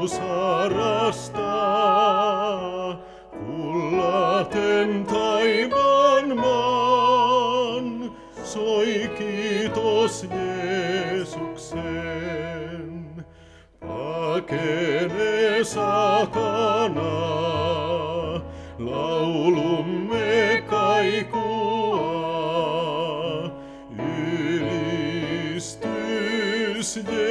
sarastaa, kullaten taivaan maan, soi kiitos Jeesuksen. Pakene satana, laulumme kaikua, ylistys